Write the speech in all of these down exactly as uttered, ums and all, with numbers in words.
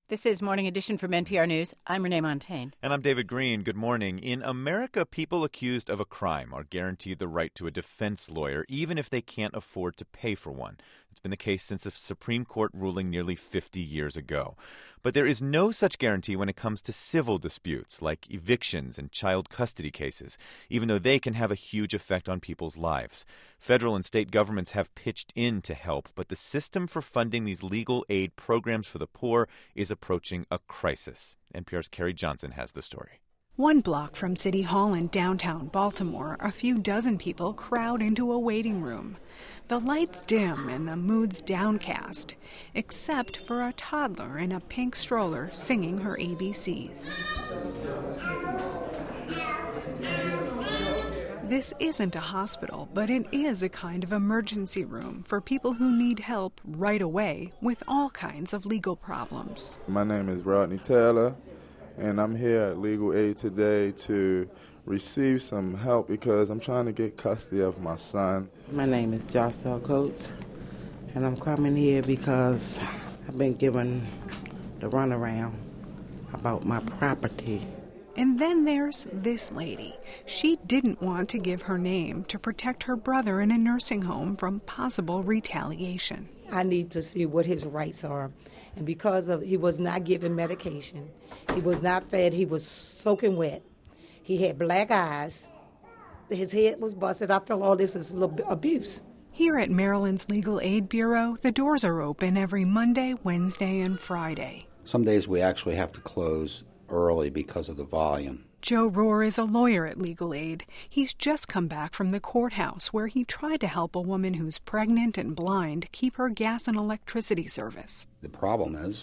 This is Morning Edition from N P R News. I'm Renee Montagne. And I'm David Green. Good morning. In America, people accused of a crime are guaranteed the right to a defense lawyer, even if they can't afford to pay for one. It's been the case since a Supreme Court ruling nearly fifty years ago. But there is no such guarantee when it comes to civil disputes, like evictions and child custody cases, even though they can have a huge effect on people's lives. Federal and state governments have pitched in to help, but the system for funding these legal aid programs for the poor is approaching a crisis. N P R's Carrie Johnson has the story. One block from City Hall in downtown Baltimore, a few dozen people crowd into a waiting room. The lights dim and the mood's downcast, except for a toddler in a pink stroller singing her A B Cs. This isn't a hospital, but it is a kind of emergency room for people who need help right away with all kinds of legal problems. My name is Rodney Taylor, and I'm here at Legal Aid today to receive some help because I'm trying to get custody of my son. My name is Jocelyn Coates, and I'm coming here because I've been given the runaround about my property. And then there's this lady. She didn't want to give her name to protect her brother in a nursing home from possible retaliation. I need to see what his rights are. And because of he was not given medication, he was not fed, he was soaking wet, he had black eyes, his head was busted. I felt all this is abuse. Here at Maryland's Legal Aid Bureau, the doors are open every Monday, Wednesday, and Friday. Some days we actually have to close early because of the volume. Joe Rohr is a lawyer at Legal Aid. He's just come back from the courthouse where he tried to help a woman who's pregnant and blind keep her gas and electricity service. The problem is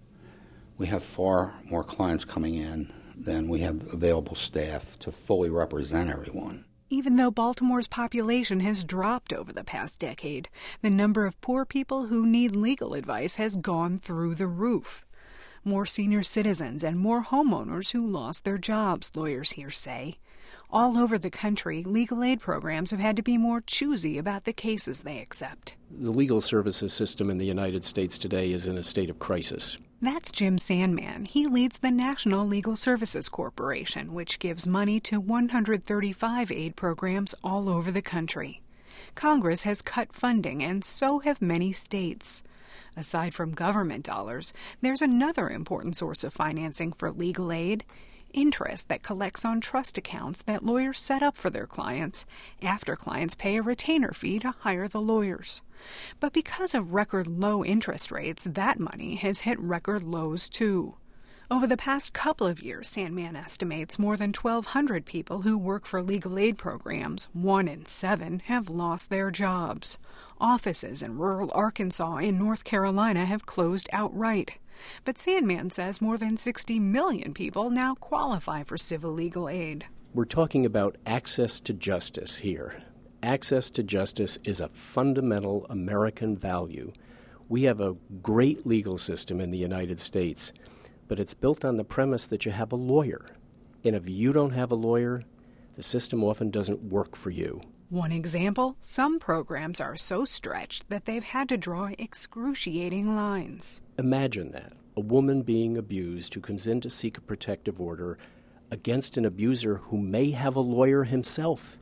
we have far more clients coming in than we have available staff to fully represent everyone. Even though Baltimore's population has dropped over the past decade, the number of poor people who need legal advice has gone through the roof. More senior citizens and more homeowners who lost their jobs, lawyers here say. All over the country, legal aid programs have had to be more choosy about the cases they accept. The legal services system in the United States today is in a state of crisis. That's Jim Sandman. He leads the National Legal Services Corporation, which gives money to one hundred thirty-five aid programs all over the country. Congress has cut funding, and so have many states. Aside from government dollars, there's another important source of financing for legal aid: interest that collects on trust accounts that lawyers set up for their clients after clients pay a retainer fee to hire the lawyers. But because of record low interest rates, that money has hit record lows too. Over the past couple of years, Sandman estimates more than twelve hundred people who work for legal aid programs, one in seven, have lost their jobs. Offices in rural Arkansas and North Carolina have closed outright. But Sandman says more than sixty million people now qualify for civil legal aid. We're talking about access to justice here. Access to justice is a fundamental American value. We have a great legal system in the United States, but it's built on the premise that you have a lawyer. And if you don't have a lawyer, the system often doesn't work for you. One example, some programs are so stretched that they've had to draw excruciating lines. Imagine that, a woman being abused who comes in to seek a protective order against an abuser who may have a lawyer himself,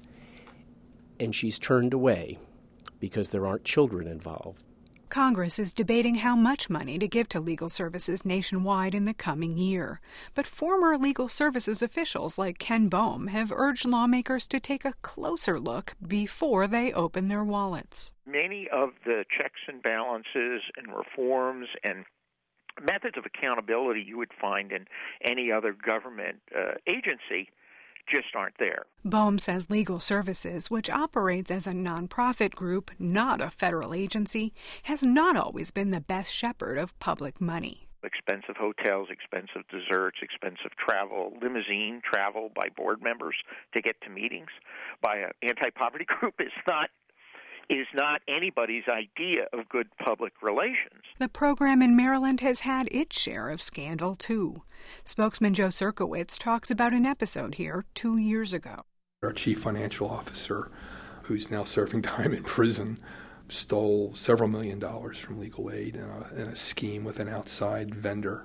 and she's turned away because there aren't children involved. Congress is debating how much money to give to legal services nationwide in the coming year. But former legal services officials like Ken Boehm have urged lawmakers to take a closer look before they open their wallets. Many of the checks and balances and reforms and methods of accountability you would find in any other government uh, agency just aren't there. Boehm says Legal Services, which operates as a nonprofit group, not a federal agency, has not always been the best shepherd of public money. Expensive hotels, expensive desserts, expensive travel, limousine travel by board members to get to meetings by an anti-poverty group is not is not anybody's idea of good public relations. The program in Maryland has had its share of scandal, too. Spokesman Joe Cerkowitz talks about an episode here two years ago. Our chief financial officer, who's now serving time in prison, stole several million dollars from legal aid in a, in a scheme with an outside vendor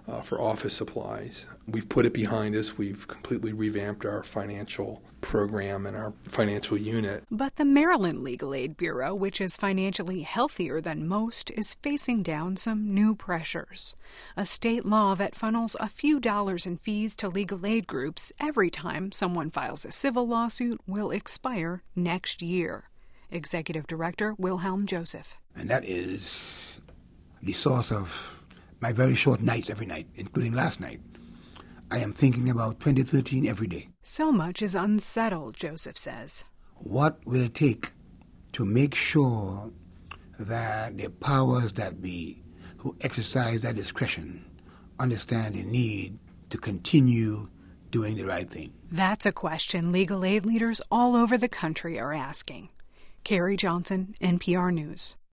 uh, for office supplies. We've put it behind us. We've completely revamped our financial program and our financial unit. But the Maryland Legal Aid Bureau, which is financially healthier than most, is facing down some new pressures. A state law that funnels a few dollars in fees to legal aid groups every time someone files a civil lawsuit will expire next year. Executive Director Wilhelm Joseph. And that is the source of my very short nights every night, including last night. I am thinking about twenty thirteen every day. So much is unsettled, Joseph says. What will it take to make sure that the powers that be who exercise that discretion understand the need to continue doing the right thing? That's a question legal aid leaders all over the country are asking. Carrie Johnson, N P R News.